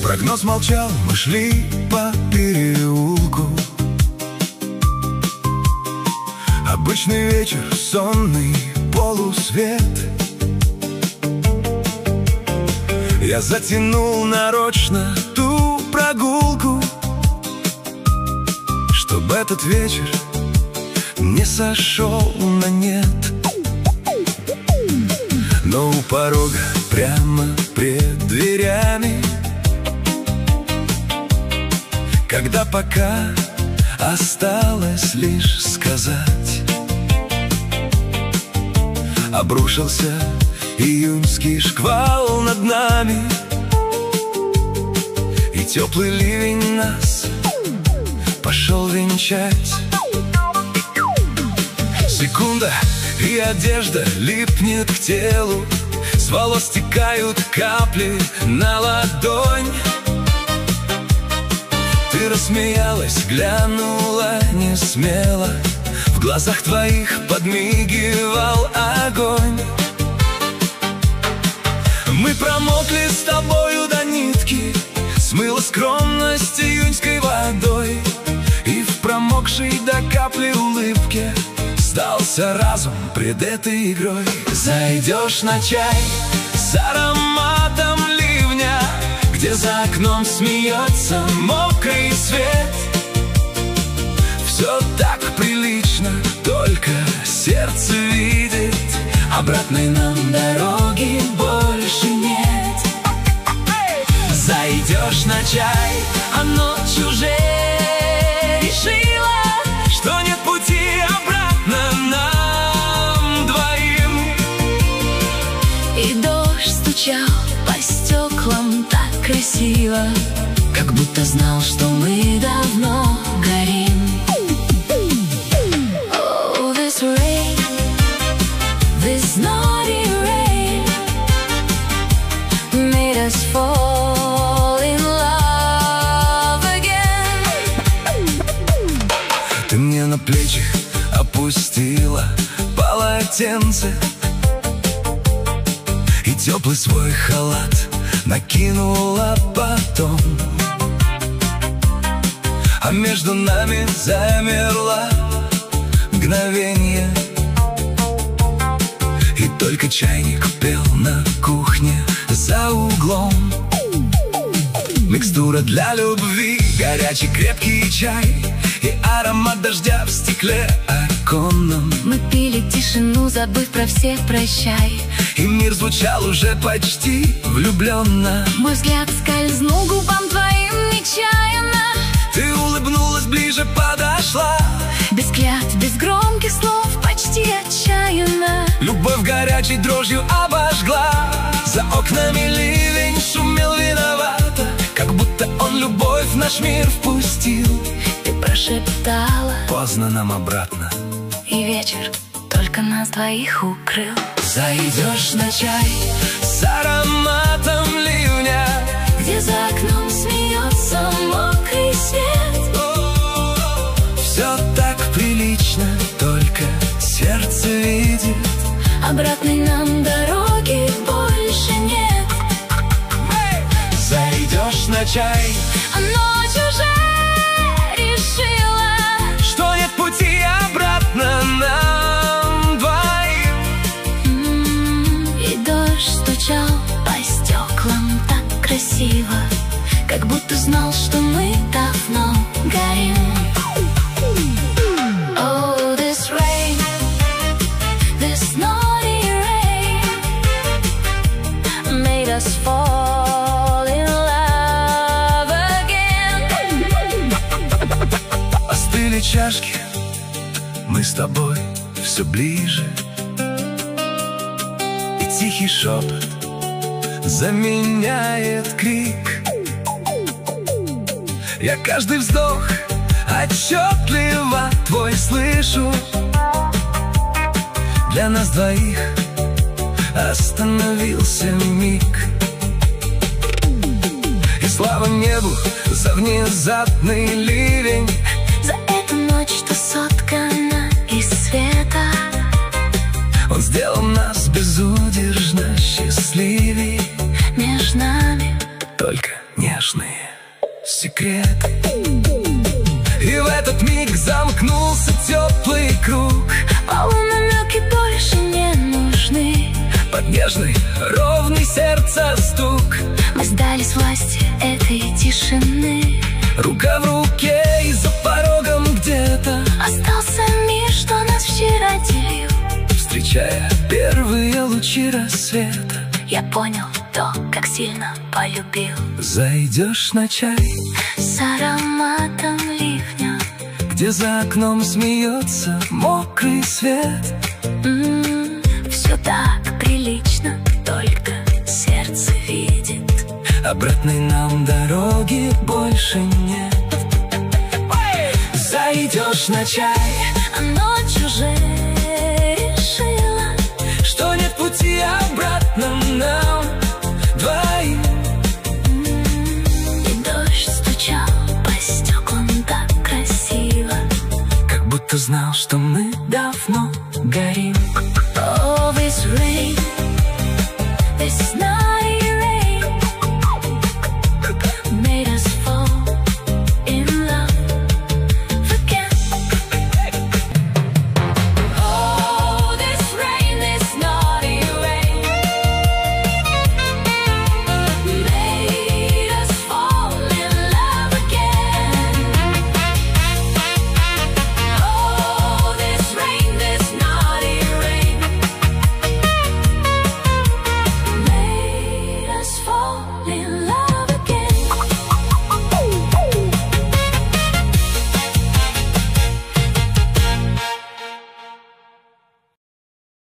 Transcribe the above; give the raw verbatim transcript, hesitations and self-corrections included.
Прогноз молчал, мы шли по переулку. Обычный вечер, сонный полусвет. Я затянул нарочно ту прогулку, чтобы этот вечер не сошел на нет. Но у порога, прямо пред дверями, когда пока осталось лишь сказать, обрушился июньский шквал над нами, и теплый ливень нас пошел венчать. Секунда, и одежда липнет к телу, с волос стекают капли на ладонь. Ты рассмеялась, глянула несмело, в глазах твоих подмигивал огонь. Мы промокли с тобою до нитки, смыла скромность июньской водой, и в промокшей до капли улыбке сдался разум пред этой игрой. Зайдешь на чай с ароматом ливня, где за окном смеется мокрый свет. Все так прилично, только сердце видит, обратной нам дороги больше нет. Зайдешь на чай, а ночь уже решила, что нет пути обратно нам двоим. И дождь стучал по стеклам так красиво, как будто знал, что мы давно горим. Oh, this rain, this naughty rain made us fall in love again. Ты мне на плечи опустила полотенце, и теплый свой халат накинула потом, а между нами замерла мгновенье, и только чайник пел на кухне за углом. Микстура для любви, горячий крепкий чай и аромат дождя в стекле оконном. Мы пили тишину, забыв про всех прощай, и мир звучал уже почти влюбленно. Мой взгляд скользнул губам твоим нечаянно. Ты улыбнулась, ближе подошла, без клятв, без громких слов, почти отчаянно. Любовь горячей дрожью обожгла. За окнами ливень шумел виновато, как будто он любовь в наш мир впустил. Ты прошептала: поздно нам обратно, и вечер только нас двоих укрыл. Зайдешь на чай с ароматом ливня, где за окном смеется мокрый свет. О, все так прилично, только сердце видит, обратной нам дороги больше нет. Зайдешь на чай, а ночь уже решила, что нет пути обратно нам двоим. М-м, и дождь стучал по стеклам так красиво, как будто знал, что мы давно горим. Oh, this rain, this naughty rain made us fall in love again. Остыли чашки, мы с тобой все ближе, и тихий шепот заменяет крик. Я каждый вздох отчетливо твой слышу. Для нас двоих остановился миг. И слава небу за внезапный ливень, за эту ночь, что соткана из света. Он сделал нас безудержно счастливей. Между нами только нет нежные секреты. И в этот миг замкнулся теплый круг. Полунамеки больше не нужны. Под нежный, ровный сердца стук Мы сдались власти этой тишины. Рука в руке, и за порогом где-то Остался мир, что нас вчера делил. Встречая первые лучи рассвета, Я понял то, как сильно полюбил. зайдешь на чай, С ароматом ливня, где за окном смеется мокрый свет. М-м, все так прилично, только сердце видит. Обратной нам дороги больше нет. Зайдешь на чай, А ночь уже решила, что нет пути обратно нам двоим. М-м, и дождь стучал по стеклам так красиво, Как будто знал, что мы давно горим. Always rain